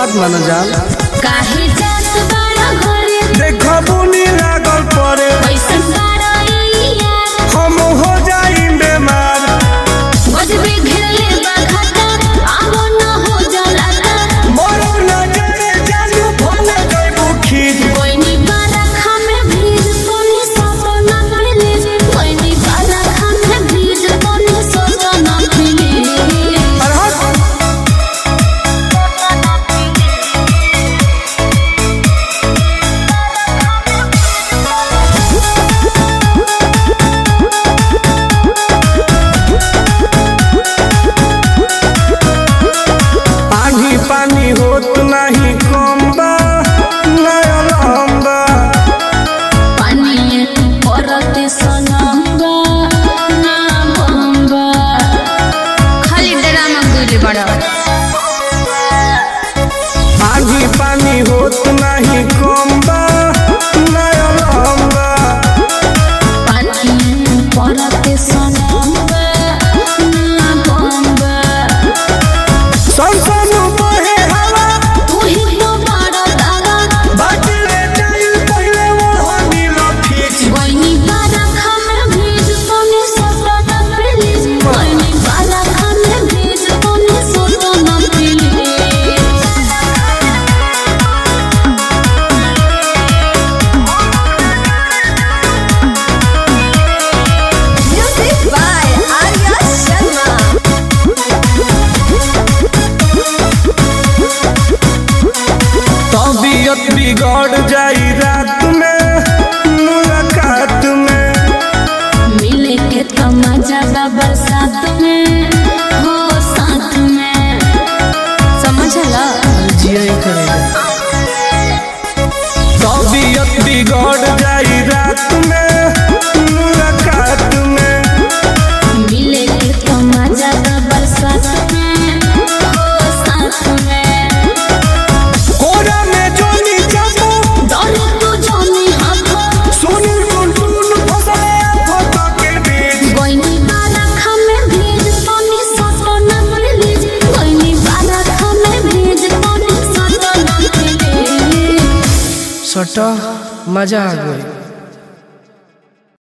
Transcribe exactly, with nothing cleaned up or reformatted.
बात माना जान काहे जात बारा घरे देखो बुनी लागल पड़े पैसा साराइया हम हो जाई बेमार बजबे घेरले बाखता आवो न हो जलाता मरो न जाने जानू भोले जाइबू खीज कोइनी बारा खामे भीज कोनी सपना प्लीज कोइनी बारा खामे भीज कोनी सपना प्लीज पानी होत नहीं कम बा नया लंबा पानी परते सनंगा ना बंगा खाली ड्रामा गुली बड़ा आधी पानी होत नहीं कम बा नया लंबा पानी परते सनंगा ना बंगा संसन बहे हवा तू ही तो बड़ा दादा बाटले जाइल पहले वो नील फीच कोइनी बारा खामे भीज कोनी सपना प्लीज कोइनी बारा खामे भीज कोनी सपना please Music by Arya Sharma. तबीयत बिगड़ जाई रात में मुलाकात में मिले के तो मजा बा बरसात में हो साथ में समझला जिया करेगा तबीयत बिगड़ जाई रात में मुलाकात में मिले के तो मजा बा बरसात में हो साथ में कोरा में जोनी जाबो डरे तू जानी हाथ सुनी टुन टुन फसले फोटो के बीच कोइनी बारा खामे भीज कोनी सपना प्लीज कोइनी बारा खामे भीज कोनी सपना प्लीज सटा मजा आ गई।